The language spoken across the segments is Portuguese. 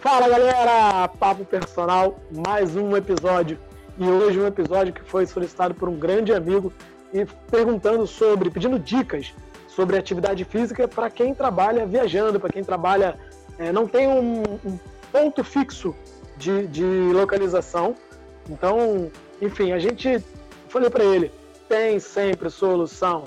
Fala galera, Papo Personal, mais um episódio. E hoje um episódio que foi solicitado por um grande amigo e pedindo dicas sobre atividade física para quem trabalha viajando, para quem trabalha, não tem um ponto fixo de localização. Então, enfim, falei para ele, tem sempre solução.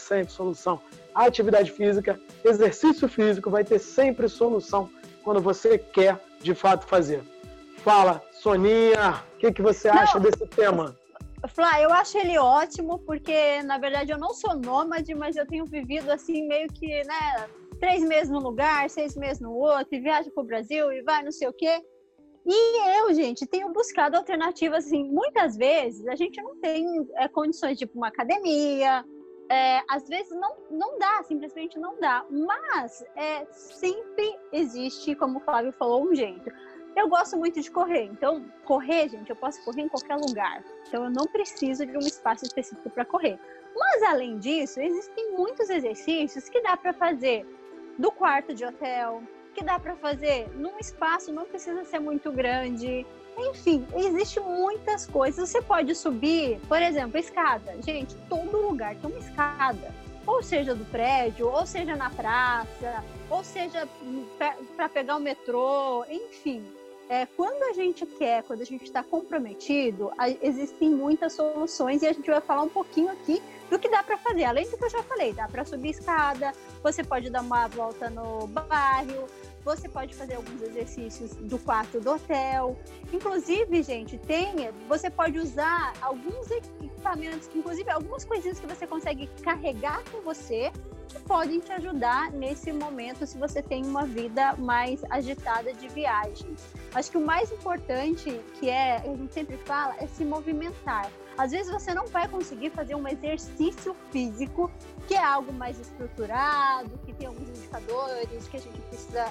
A atividade física, exercício físico vai ter sempre solução quando você quer, de fato, fazer. Fala, Soninha, o que você acha desse tema? Flá, eu acho ele ótimo, porque, na verdade, eu não sou nômade, mas eu tenho vivido, assim, meio que, 3 meses num lugar, 6 meses no outro, e viajo pro Brasil, e vai não sei o quê. E eu, gente, tenho buscado alternativas, assim, muitas vezes a gente não tem condições de ir para uma academia, às vezes não dá, simplesmente não dá, mas sempre existe, como o Flávio falou, um jeito. Eu gosto muito de correr, então correr, gente, eu posso correr em qualquer lugar, então eu não preciso de um espaço específico para correr. Mas além disso, existem muitos exercícios que dá para fazer do quarto de hotel, que dá para fazer num espaço, não precisa ser muito grande. Enfim, existe muitas coisas. Você pode subir, por exemplo, escada. Gente, todo lugar tem uma escada. Ou seja do prédio, ou seja na praça, ou seja para pegar o metrô, enfim. Quando a gente quer, quando a gente está comprometido, existem muitas soluções e a gente vai falar um pouquinho aqui do que dá para fazer. Além do que eu já falei, dá para subir escada, você pode dar uma volta no bairro, você pode fazer alguns exercícios do quarto do hotel. Inclusive, gente, você pode usar alguns equipamentos, inclusive algumas coisinhas que você consegue carregar com você, que podem te ajudar nesse momento se você tem uma vida mais agitada de viagem. Acho que o mais importante, a gente sempre fala, é se movimentar. Às vezes você não vai conseguir fazer um exercício físico, que é algo mais estruturado, que tem alguns indicadores que a gente precisa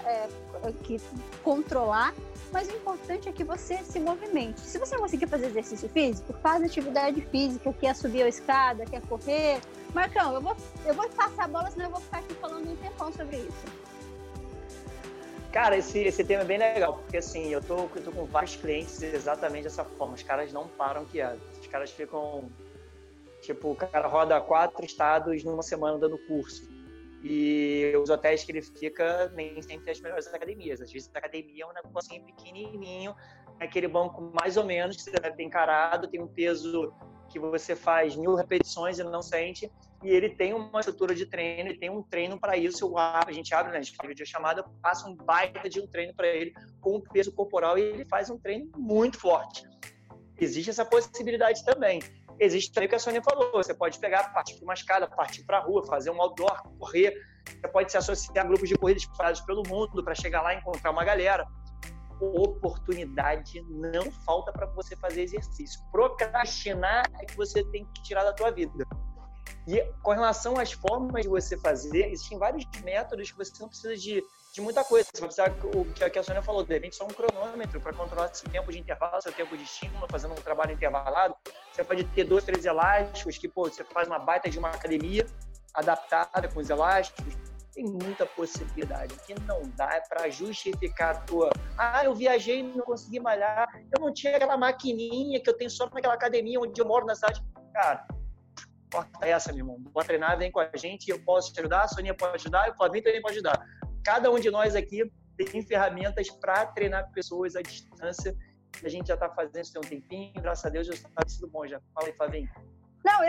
controlar, mas o importante é que você se movimente. Se você não conseguir fazer exercício físico, faz atividade física, quer subir a escada, quer correr. Marcão, eu vou passar a bola, senão eu vou ficar aqui falando um tempão sobre isso. Cara, esse tema é bem legal, porque assim, eu tô com vários clientes exatamente dessa forma. Os caras não param quietos. Os caras ficam, o cara roda 4 estados numa semana dando curso. E os hotéis que ele fica nem sempre tem as melhores academias. Às vezes a academia é um negocinho pequenininho, aquele banco mais ou menos que você deve ter encarado, tem um peso que você faz 1000 repetições e não sente, e ele tem uma estrutura de treino, ele tem um treino para isso. A gente abre, a gente faz videochamada, passa um baita de um treino para ele com o peso corporal e ele faz um treino muito forte. Existe essa possibilidade também. Existe também o que a Sônia falou, você pode pegar, partir para uma escada, partir para a rua, fazer um outdoor, correr, você pode se associar a grupos de corrida espalhados pelo mundo para chegar lá e encontrar uma galera. Oportunidade não falta para você fazer exercício. Procrastinar é que você tem que tirar da tua vida. E com relação às formas de você fazer, existem vários métodos que você não precisa de muita coisa. Você vai precisar, o que a Sônia falou, de repente só um cronômetro para controlar seu tempo de intervalo, seu tempo de estímulo, fazendo um trabalho intervalado. Você pode ter 2, 3 elásticos, que você faz uma baita de uma academia adaptada com os elásticos. Tem muita possibilidade. O que não dá é para justificar a tua... eu viajei e não consegui malhar, eu não tinha aquela maquininha que eu tenho só naquela academia onde eu moro na cidade. Cara, corta essa, meu irmão. Bora treinar, vem com a gente, eu posso te ajudar, a Soninha pode ajudar, e o Flavinho também pode ajudar. Cada um de nós aqui tem ferramentas para treinar pessoas à distância. A gente já está fazendo isso tem um tempinho, graças a Deus, já está sido bom já. Fala aí, Flavinho. Não,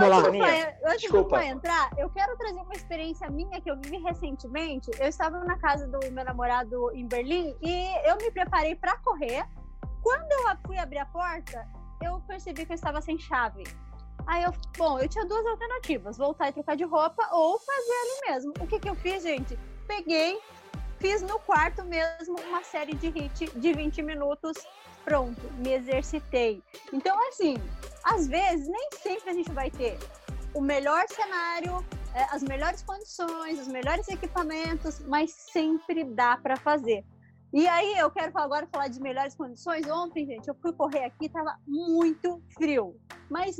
antes de entrar, eu quero trazer uma experiência minha que eu vivi recentemente. Eu estava na casa do meu namorado em Berlim e eu me preparei para correr. Quando eu fui abrir a porta, eu percebi que eu estava sem chave. Aí eu tinha 2 alternativas, voltar e trocar de roupa ou fazer ali mesmo. O que eu fiz, gente? Peguei, fiz no quarto mesmo uma série de HIIT de 20 minutos, pronto, me exercitei. Então, assim, às vezes, nem sempre a gente vai ter o melhor cenário, as melhores condições, os melhores equipamentos, mas sempre dá para fazer. E aí, eu quero agora falar de melhores condições. Ontem, gente, eu fui correr aqui, tava muito frio, mas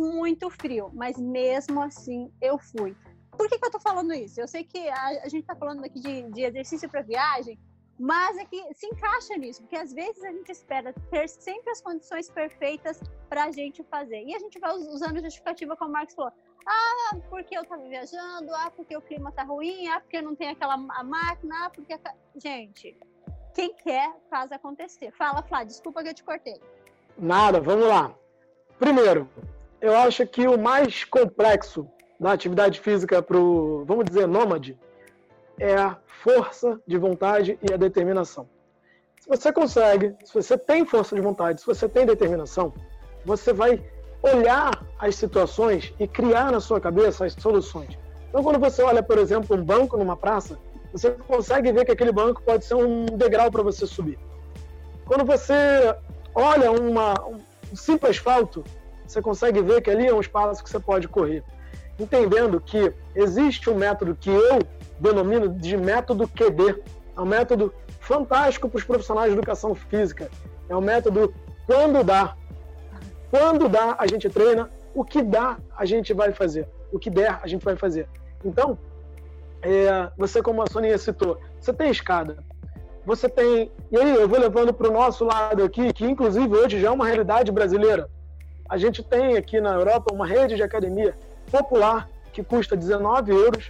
mesmo assim eu fui. Por que eu tô falando isso? Eu sei que a gente tá falando aqui de exercício para viagem, Mas é que se encaixa nisso, porque às vezes a gente espera ter sempre as condições perfeitas para a gente fazer. E a gente vai usando justificativa, como o Marcos falou. Ah, porque eu estava viajando, porque o clima tá ruim, porque não tem aquela máquina, porque... Gente, quem quer faz acontecer. Fala, Flá, desculpa que eu te cortei. Nada, vamos lá. Primeiro, eu acho que o mais complexo da atividade física para o, vamos dizer, nômade, é a força de vontade e a determinação. Se você consegue, se você tem força de vontade, se você tem determinação, você vai olhar as situações e criar na sua cabeça as soluções. Então, quando você olha, por exemplo, um banco numa praça, você consegue ver que aquele banco pode ser um degrau para você subir. Quando você olha um simples asfalto, você consegue ver que ali é um espaço que você pode correr. Entendendo que existe um método que eu denomino de método QD. É um método fantástico para os profissionais de educação física. É um método quando dá. Quando dá, a gente treina. O que dá, a gente vai fazer. O que der, a gente vai fazer. Então, você, como a Soninha citou, você tem escada. Você tem... E aí, eu vou levando para o nosso lado aqui, que inclusive hoje já é uma realidade brasileira. A gente tem aqui na Europa uma rede de academia popular que custa 19 euros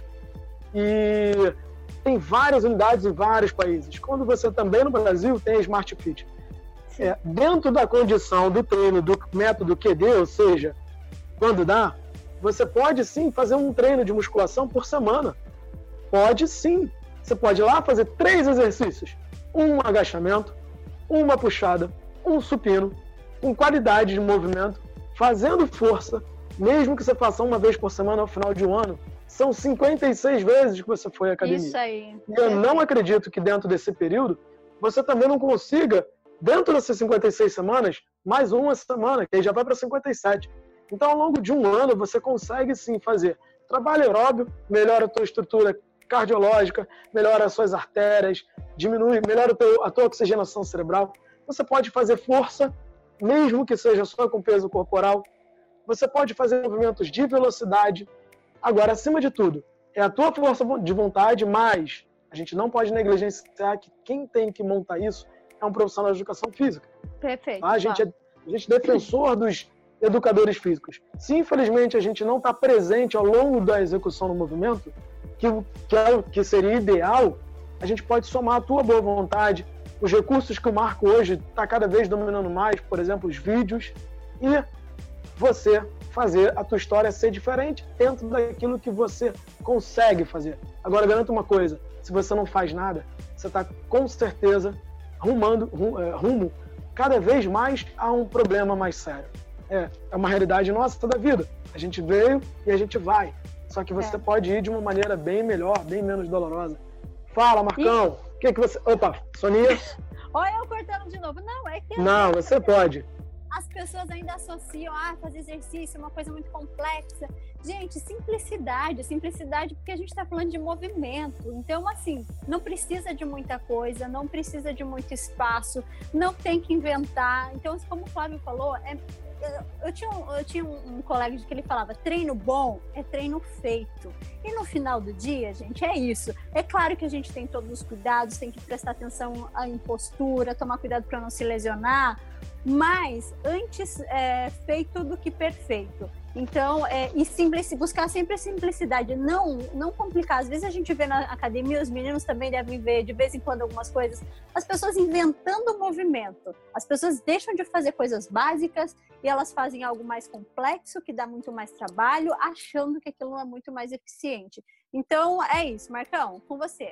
e tem várias unidades em vários países. Quando você também no Brasil tem a Smart Fit. Dentro da condição do treino do método QD, ou seja, quando dá, você pode sim fazer um treino de musculação por semana. Pode sim. Você pode ir lá fazer 3 exercícios. Um agachamento, uma puxada, um supino, com qualidade de movimento, fazendo força, mesmo que você faça uma vez por semana ao final de um ano, são 56 vezes que você foi à academia. Isso aí. E eu não acredito que dentro desse período, você também não consiga, dentro dessas 56 semanas, mais uma semana, que aí já vai para 57. Então, ao longo de um ano, você consegue sim fazer trabalho aeróbio, melhora a tua estrutura cardiológica, melhora as suas artérias, melhora a tua oxigenação cerebral. Você pode fazer força, mesmo que seja só com peso corporal. Você pode fazer movimentos de velocidade. Agora, acima de tudo, é a tua força de vontade, mas a gente não pode negligenciar que quem tem que montar isso é um profissional de educação física. Perfeito. A gente é defensor dos educadores físicos. Se, infelizmente, a gente não está presente ao longo da execução do movimento, que seria ideal, a gente pode somar a tua boa vontade, os recursos que o Marco hoje está cada vez dominando mais, por exemplo, os vídeos, e você fazer a tua história ser diferente dentro daquilo que você consegue fazer. Agora, garanto uma coisa, se você não faz nada, você está com certeza rumo cada vez mais a um problema mais sério. É uma realidade nossa da vida. A gente veio e a gente vai. Só que você pode ir de uma maneira bem melhor, bem menos dolorosa. Fala, Marcão. O que você... Opa, Soninha. Olha eu cortando de novo. Não, é que... Não, você pode. As pessoas ainda associam fazer exercício, uma coisa muito complexa. Gente, simplicidade porque a gente está falando de movimento. Então, assim, não precisa de muita coisa, não precisa de muito espaço, não tem que inventar. Então, como o Flávio falou, eu tinha um colega que ele falava, treino bom é treino feito. E no final do dia, gente, é isso. É claro que a gente tem todos os cuidados, tem que prestar atenção em postura, tomar cuidado para não se lesionar, mas antes feito do que perfeito. Então, buscar sempre a simplicidade, não complicar. Às vezes a gente vê na academia, os meninos também devem ver de vez em quando algumas coisas, as pessoas inventando o movimento. As pessoas deixam de fazer coisas básicas e elas fazem algo mais complexo, que dá muito mais trabalho, achando que aquilo é muito mais eficiente. Então, é isso. Marcão, com você.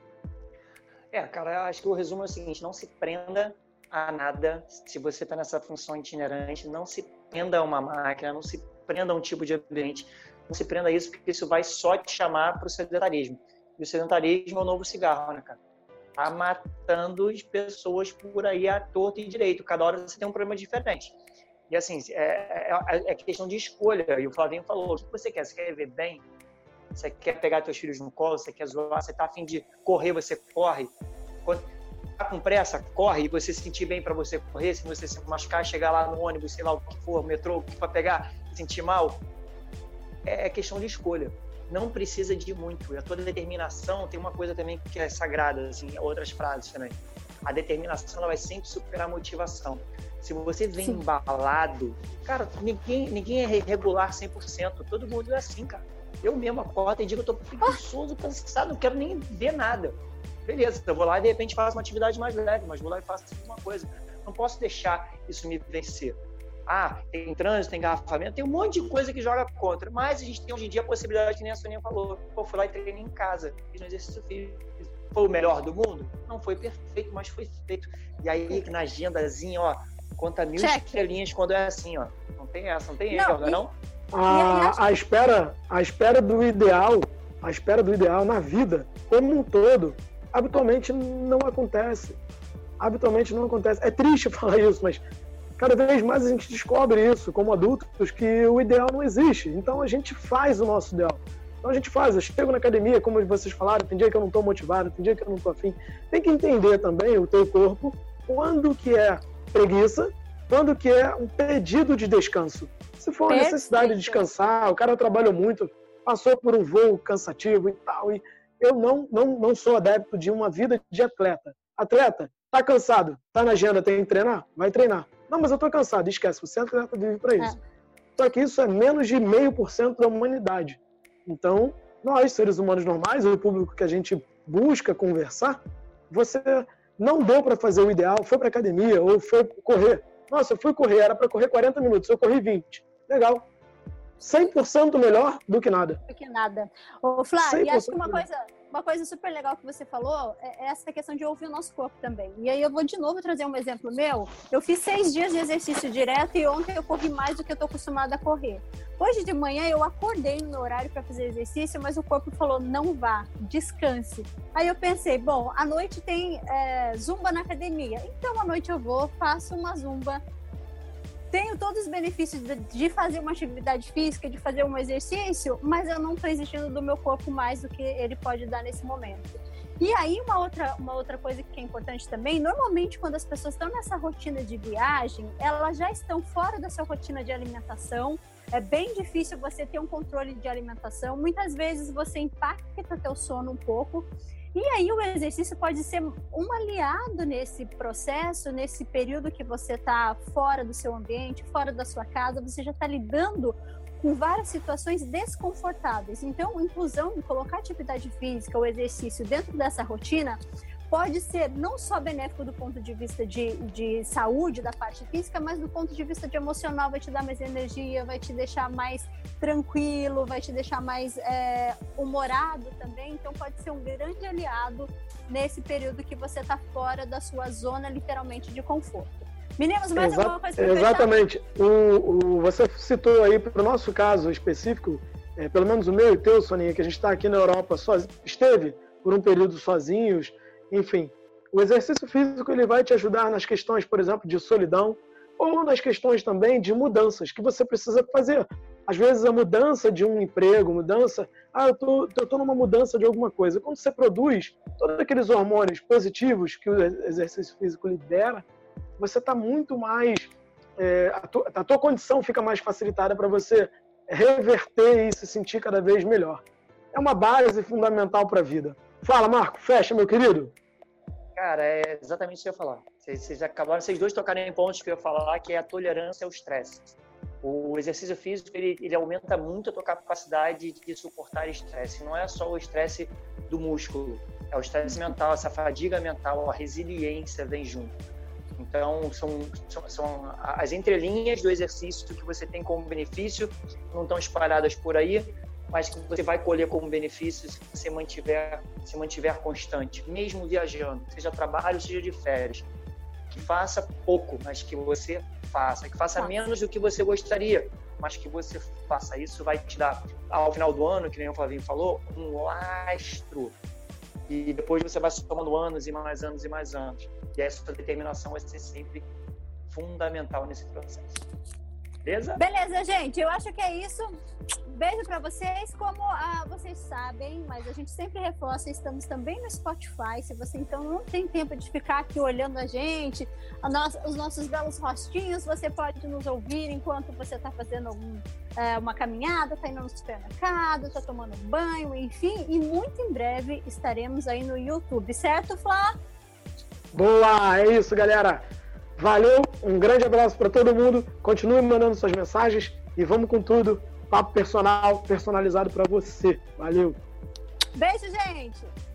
Cara, eu acho que o resumo é o seguinte, não se prenda a nada. Se você está nessa função itinerante, não se prenda a uma máquina, não se prenda a um tipo de ambiente, não se prenda a isso, porque isso vai só te chamar para o sedentarismo. E o sedentarismo é o novo cigarro, né, cara? Tá matando as pessoas por aí à torta e direito. Cada hora você tem um problema diferente. E assim, é questão de escolha. E o Flavinho falou, o que você quer? Você quer viver bem? Você quer pegar seus filhos no colo? Você quer zoar? Você tá a fim de correr, você corre. Quando tá com pressa, corre e você se sentir bem para você correr. Se você se machucar, chegar lá no ônibus, sei lá o que for, metrô, o que for pegar, se sentir mal, é questão de escolha. não precisa de muito. A tua determinação tem uma coisa também que é sagrada, assim, outras frases também. A determinação ela vai sempre superar a motivação. Se você vem embalado, cara, ninguém é regular 100%. Todo mundo é assim, cara. Eu mesmo acordo e digo, eu tô preguiçoso, cansado, não quero nem ver nada. Beleza, eu vou lá e de repente faço uma atividade mais leve, mas vou lá e faço alguma coisa. Não posso deixar isso me vencer. Tem trânsito, tem engarrafamento, tem um monte de coisa que joga contra. Mas a gente tem hoje em dia a possibilidade, que nem a Soninha falou. Fui lá e treinei em casa, fiz um exercício físico. Foi o melhor do mundo? Não foi perfeito, mas foi feito. E aí, na agendazinha, conta 1000 estrelinhas quando é assim, Não tem essa, não tem erro, não? A espera do ideal na vida, como um todo, habitualmente não acontece. É triste falar isso, mas cada vez mais a gente descobre isso, como adultos, que o ideal não existe. Então a gente faz o nosso ideal. Então a gente faz, eu chego na academia, como vocês falaram, tem dia que eu não estou motivado, tem dia que eu não estou afim. Tem que entender também o teu corpo, quando que é preguiça, quando que é um pedido de descanso. Se for uma necessidade de descansar, o cara trabalhou muito, passou por um voo cansativo e tal, e eu não sou adepto de uma vida de atleta. Atleta, tá cansado, tá na agenda, tem que treinar? Vai treinar. Não, mas eu tô cansado, esquece, você é atleta, vive para isso. Só que isso é menos de 0,5% da humanidade. Então, nós, seres humanos normais, o público que a gente busca conversar, você não deu para fazer o ideal, foi para academia ou foi correr. Nossa, eu fui correr, era para correr 40 minutos, eu corri 20. Legal. 100% melhor do que nada. Ô, Flávio, e acho que uma coisa super legal que você falou é essa questão de ouvir o nosso corpo também. E aí eu vou de novo trazer um exemplo meu. Eu fiz 6 dias de exercício direto e ontem eu corri mais do que eu tô acostumada a correr. Hoje de manhã eu acordei no meu horário para fazer exercício, mas o corpo falou, não vá, descanse. Aí eu pensei, bom, à noite tem zumba na academia. Então à noite eu vou, faço uma zumba. Tenho todos os benefícios de fazer uma atividade física, de fazer um exercício, mas eu não estou exigindo do meu corpo mais do que ele pode dar nesse momento. E aí, uma outra coisa que é importante também, normalmente quando as pessoas estão nessa rotina de viagem, elas já estão fora da sua rotina de alimentação, é bem difícil você ter um controle de alimentação, muitas vezes você impacta teu sono um pouco, e aí o exercício pode ser um aliado nesse processo, nesse período que você está fora do seu ambiente, fora da sua casa, você já está lidando com várias situações desconfortáveis. Então, inclusão, colocar atividade física ou exercício dentro dessa rotina pode ser não só benéfico do ponto de vista de saúde, da parte física, mas do ponto de vista de emocional, vai te dar mais energia, vai te deixar mais tranquilo, vai te deixar mais humorado também. Então pode ser um grande aliado nesse período que você está fora da sua zona, literalmente, de conforto. Meninos, mais alguma coisa para exatamente. Você citou aí, para o nosso caso específico, pelo menos o meu e teu, Soninha, que a gente está aqui na Europa, esteve por um período sozinhos. Enfim, o exercício físico ele vai te ajudar nas questões, por exemplo, de solidão ou nas questões também de mudanças que você precisa fazer. Às vezes a mudança de um emprego, eu tô numa mudança de alguma coisa. Quando você produz todos aqueles hormônios positivos que o exercício físico libera, você está muito mais... a tua condição fica mais facilitada para você reverter e se sentir cada vez melhor. É uma base fundamental para a vida. Fala, Marco, fecha, meu querido. Cara, é exatamente isso que eu ia falar. Vocês dois tocaram em pontos que eu ia falar, que é a tolerância ao estresse. O exercício físico, ele aumenta muito a tua capacidade de suportar estresse. Não é só o estresse do músculo, é o estresse mental, essa fadiga mental, a resiliência vem junto. Então, são as entrelinhas do exercício que você tem como benefício, não estão espalhadas por aí, mas que você vai colher como benefício se você se mantiver constante, mesmo viajando, seja trabalho, seja de férias. Que faça pouco, mas que você faça. Que faça menos do que você gostaria, mas que você faça. Isso vai te dar, ao final do ano, que nem o Flavinho falou, um lastro. E depois você vai somando anos e mais anos e mais anos. E essa determinação vai ser sempre fundamental nesse processo. Beleza? Beleza, gente. Eu acho que é isso. Beijo para vocês. Como vocês sabem, mas a gente sempre reforça, estamos também no Spotify. Se você então não tem tempo de ficar aqui olhando a gente, os nossos belos rostinhos, você pode nos ouvir enquanto você está fazendo uma caminhada, está indo no supermercado, está tomando banho, enfim. E muito em breve estaremos aí no YouTube, certo, Flá? Boa, é isso, galera. Valeu, um grande abraço para todo mundo. Continue mandando suas mensagens e vamos com tudo. Papo personalizado para você. Valeu. Beijo, gente.